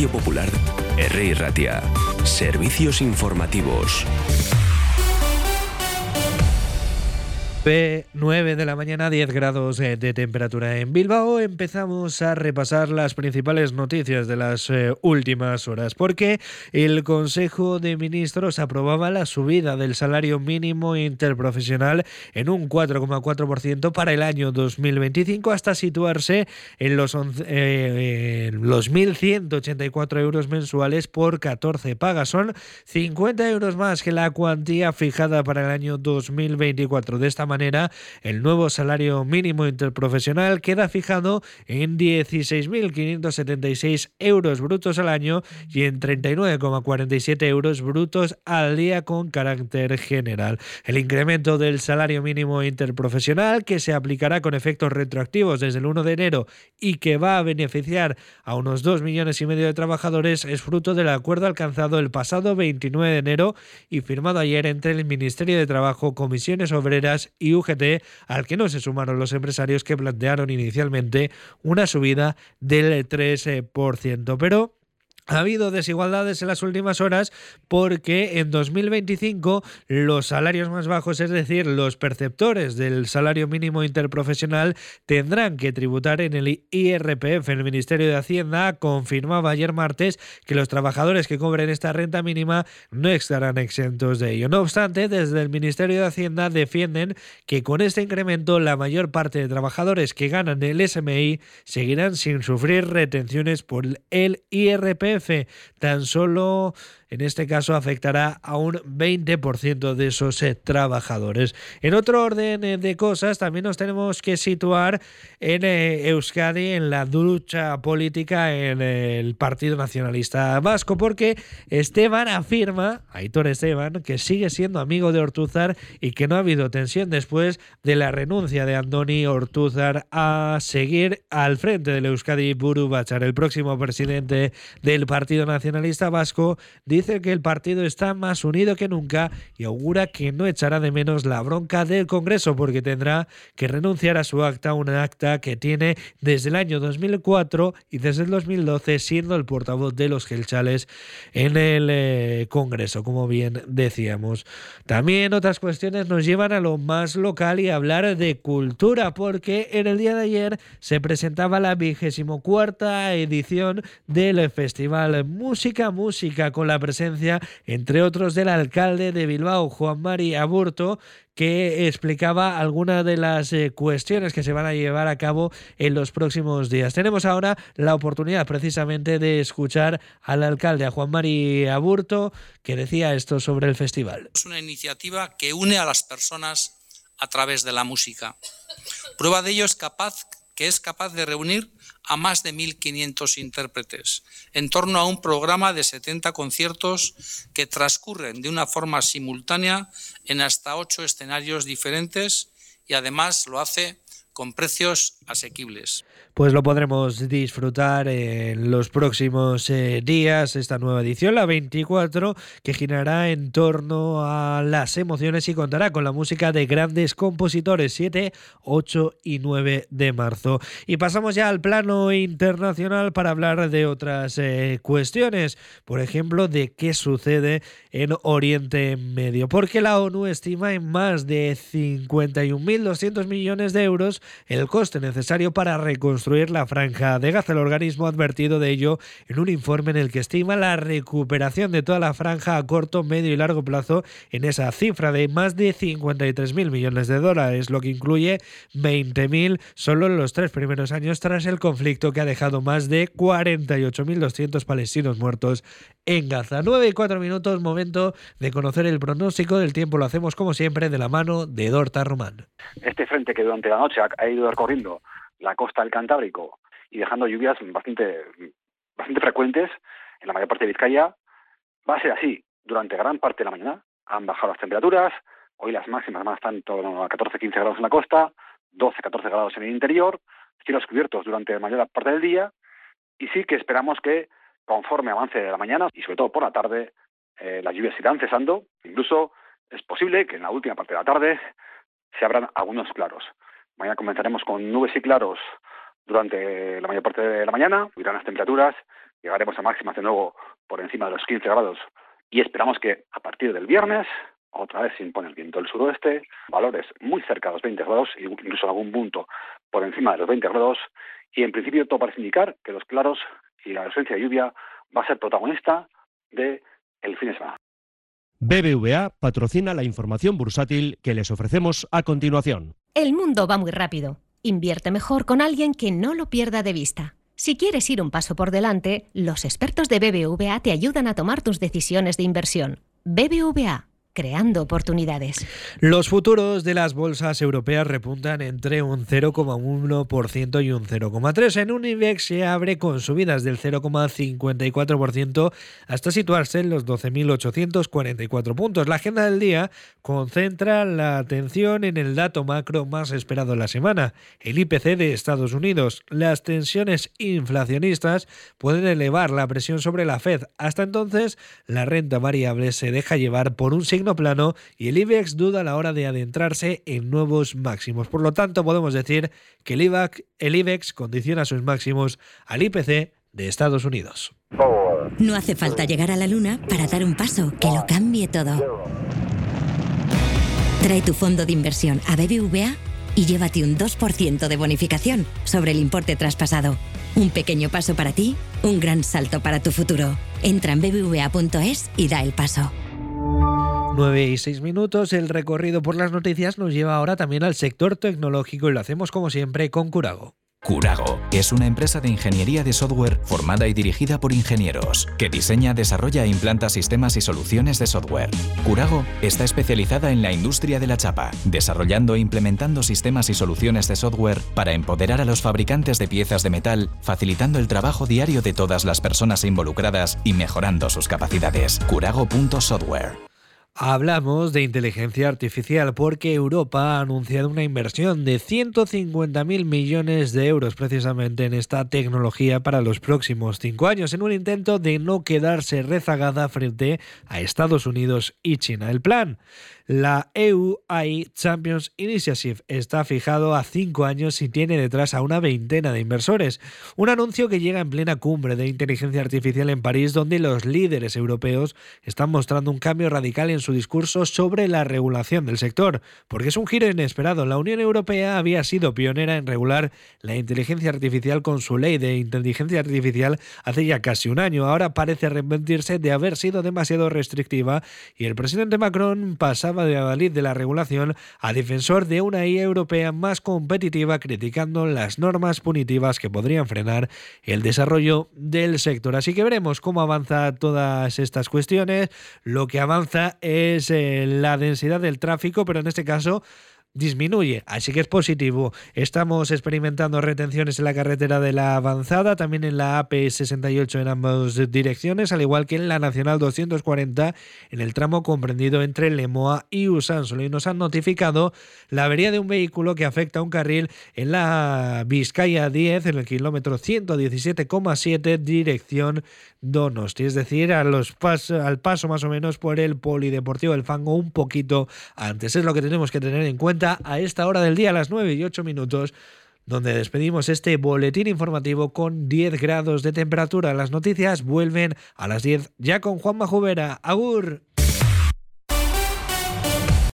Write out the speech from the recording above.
Radio Popular, Herri Ratia. Servicios informativos. 9 de la mañana, 10 grados de temperatura en Bilbao. Empezamos a repasar las principales noticias de las últimas horas, porque el Consejo de Ministros aprobaba la subida del salario mínimo interprofesional en un 4,4% para el año 2025, hasta situarse en los 1.184 euros mensuales por 14 pagas. Son 50 euros más que la cuantía fijada para el año 2024. De esta manera, el nuevo salario mínimo interprofesional queda fijado en 16.576 euros brutos al año y en 39,47 euros brutos al día con carácter general. El incremento del salario mínimo interprofesional, que se aplicará con efectos retroactivos desde el 1 de enero y que va a beneficiar a unos 2,5 millones de trabajadores, es fruto del acuerdo alcanzado el pasado 29 de enero y firmado ayer entre el Ministerio de Trabajo, Comisiones Obreras y UGT, al que no se sumaron los empresarios, que plantearon inicialmente una subida del 3%. Pero ha habido desigualdades en las últimas horas, porque en 2025 los salarios más bajos, es decir, los perceptores del salario mínimo interprofesional, tendrán que tributar en el IRPF. El Ministerio de Hacienda confirmaba ayer martes que los trabajadores que cobren esta renta mínima no estarán exentos de ello. No obstante, desde el Ministerio de Hacienda defienden que con este incremento la mayor parte de trabajadores que ganan el SMI seguirán sin sufrir retenciones por el IRPF. Tan solo en este caso afectará a un 20% de esos trabajadores. En otro orden de cosas, también nos tenemos que situar en Euskadi, en la lucha política en el Partido Nacionalista Vasco, porque Aitor Esteban, que sigue siendo amigo de Ortúzar y que no ha habido tensión después de la renuncia de Andoni Ortúzar a seguir al frente del Euskadi Buru Batzar. El próximo presidente del Partido Nacionalista Vasco dice que el partido está más unido que nunca y augura que no echará de menos la bronca del Congreso, porque tendrá que renunciar a su acta, una acta que tiene desde el año 2004 y desde el 2012 siendo el portavoz de los gelchales en el Congreso, como bien decíamos. También otras cuestiones nos llevan a lo más local y a hablar de cultura, porque en el día de ayer se presentaba la 24ª edición del Festival Música, con la presencia, entre otros, del alcalde de Bilbao, Juan Mari Aburto, que explicaba algunas de las cuestiones que se van a llevar a cabo en los próximos días. Tenemos ahora la oportunidad precisamente de escuchar al alcalde, a Juan Mari Aburto, que decía esto sobre el festival. Es una iniciativa que une a las personas a través de la música. Prueba de ello es que es capaz de reunir a más de 1.500 intérpretes en torno a un programa de 70 conciertos que transcurren de una forma simultánea en hasta 8 escenarios diferentes, y además lo hace con precios asequibles. Pues lo podremos disfrutar en los próximos días, esta nueva edición, la 24, que girará en torno a las emociones y contará con la música de grandes compositores, 7, 8 y 9 de marzo. Y pasamos ya al plano internacional para hablar de otras cuestiones, por ejemplo, de qué sucede en Oriente Medio, porque la ONU estima en más de 51.200 millones de euros el coste necesario para reconstruir la franja de Gaza. El organismo ha advertido de ello en un informe en el que estima la recuperación de toda la franja a corto, medio y largo plazo en esa cifra de más de 53.000 millones de dólares, lo que incluye 20.000 solo en los 3 primeros años tras el conflicto, que ha dejado más de 48.200 palestinos muertos en Gaza. 9:04, momento de conocer el pronóstico del tiempo. Lo hacemos como siempre de la mano de Dorta Román. Este frente, que durante la noche ha ido recorriendo la costa del Cantábrico y dejando lluvias bastante frecuentes en la mayor parte de Vizcaya, va a ser así durante gran parte de la mañana. Han bajado las temperaturas, hoy las máximas van a estar en torno a 14-15 grados en la costa, 12-14 grados en el interior, cielos cubiertos durante la mayor parte del día, y sí que esperamos que conforme avance la mañana y sobre todo por la tarde, las lluvias irán cesando. Incluso es posible que en la última parte de la tarde se abran algunos claros. Mañana comenzaremos con nubes y claros durante la mayor parte de la mañana, subirán las temperaturas, llegaremos a máximas de nuevo por encima de los 15 grados y esperamos que a partir del viernes otra vez se impone el viento del suroeste, valores muy cerca de los 20 grados, incluso en algún punto por encima de los 20 grados, y en principio todo parece indicar que los claros y la ausencia de lluvia va a ser protagonista del fin de semana. BBVA patrocina la información bursátil que les ofrecemos a continuación. El mundo va muy rápido. Invierte mejor con alguien que no lo pierda de vista. Si quieres ir un paso por delante, los expertos de BBVA te ayudan a tomar tus decisiones de inversión. BBVA, creando oportunidades. Los futuros de las bolsas europeas repuntan entre un 0,1% y un 0,3%. En un IBEX se abre con subidas del 0,54% hasta situarse en los 12.844 puntos. La agenda del día concentra la atención en el dato macro más esperado de la semana, el IPC de Estados Unidos. Las tensiones inflacionistas pueden elevar la presión sobre la Fed. Hasta entonces, la renta variable se deja llevar por un signo plano y el IBEX duda a la hora de adentrarse en nuevos máximos. Por lo tanto, podemos decir que el IBEX condiciona sus máximos al IPC de Estados Unidos. No hace falta llegar a la luna para dar un paso que lo cambie todo. Trae tu fondo de inversión a BBVA y llévate un 2% de bonificación sobre el importe traspasado. Un pequeño paso para ti, un gran salto para tu futuro. Entra en bbva.es y da el paso. 9:06. El recorrido por las noticias nos lleva ahora también al sector tecnológico y lo hacemos como siempre con Curago. Curago es una empresa de ingeniería de software formada y dirigida por ingenieros que diseña, desarrolla e implanta sistemas y soluciones de software. Curago está especializada en la industria de la chapa, desarrollando e implementando sistemas y soluciones de software para empoderar a los fabricantes de piezas de metal, facilitando el trabajo diario de todas las personas involucradas y mejorando sus capacidades. Curago.software. Hablamos de inteligencia artificial porque Europa ha anunciado una inversión de 150.000 millones de euros precisamente en esta tecnología para los próximos 5 años, en un intento de no quedarse rezagada frente a Estados Unidos y China. El plan, la EU AI Champions Initiative, está fijado a 5 años y tiene detrás a una veintena de inversores. Un anuncio que llega en plena cumbre de inteligencia artificial en París, donde los líderes europeos están mostrando un cambio radical en su discurso sobre la regulación del sector, porque es un giro inesperado. La Unión Europea había sido pionera en regular la inteligencia artificial con su ley de inteligencia artificial hace ya casi un año. Ahora parece arrepentirse de haber sido demasiado restrictiva y el presidente Macron pasaba de adalid de la regulación a defensor de una IA europea más competitiva, criticando las normas punitivas que podrían frenar el desarrollo del sector. Así que veremos cómo avanza todas estas cuestiones. Lo que avanza es la densidad del tráfico, pero en este caso disminuye, así que es positivo. Estamos experimentando retenciones en la carretera de la Avanzada, también en la AP68 en ambas direcciones, al igual que en la Nacional 240 en el tramo comprendido entre Lemoa y Usánsolo. Y nos han notificado la avería de un vehículo que afecta a un carril en la Vizcaya 10, en el kilómetro 117,7, dirección Donosti, es decir, al paso más o menos por el Polideportivo del Fango, un poquito antes. Es lo que tenemos que tener en cuenta a esta hora del día, a las 9:08, donde despedimos este boletín informativo con 10 grados de temperatura. Las noticias vuelven a las 10 ya con Juanma Jubera. ¡Agur!